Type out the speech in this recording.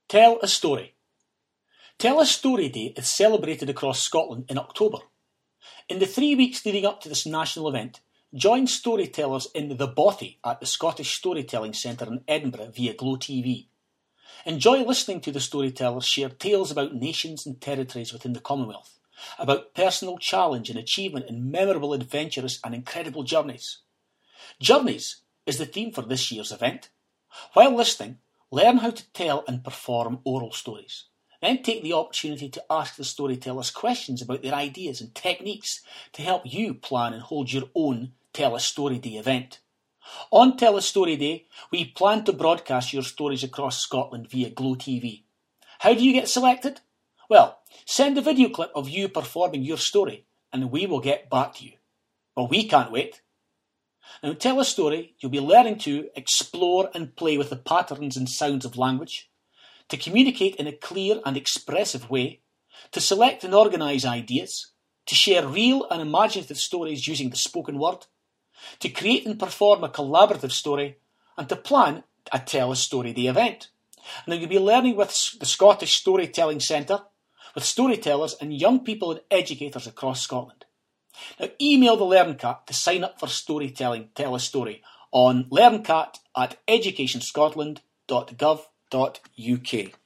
Tell a story. Tell a Story Day is celebrated across Scotland in October. In the 3 weeks leading up to this national event, join storytellers in The Bothy at the Scottish Storytelling Centre in Edinburgh via Glow TV. Enjoy listening to the storytellers share tales about nations and territories within the Commonwealth, about personal challenge and achievement in memorable, adventurous and incredible journeys. Journeys is the theme for this year's event. While listening, learn how to tell and perform oral stories. Then take the opportunity to ask the storytellers questions about their ideas and techniques to help you plan and hold your own Tell a Story Day event. On Tell a Story Day, we plan to broadcast your stories across Scotland via Glow TV. How do you get selected? Well, send a video clip of you performing your story and we will get back to you. Well, we can't wait. Now, Tell a Story, you'll be learning to explore and play with the patterns and sounds of language, to communicate in a clear and expressive way, to select and organise ideas, to share real and imaginative stories using the spoken word, to create and perform a collaborative story, and to plan a Tell a Story Day event. Now, you'll be learning with the Scottish Storytelling Centre, with storytellers and young people and educators across Scotland. Now, email the LearnCat to sign up for Storytelling Tell a Story on learncat@educationscotland.gov.uk.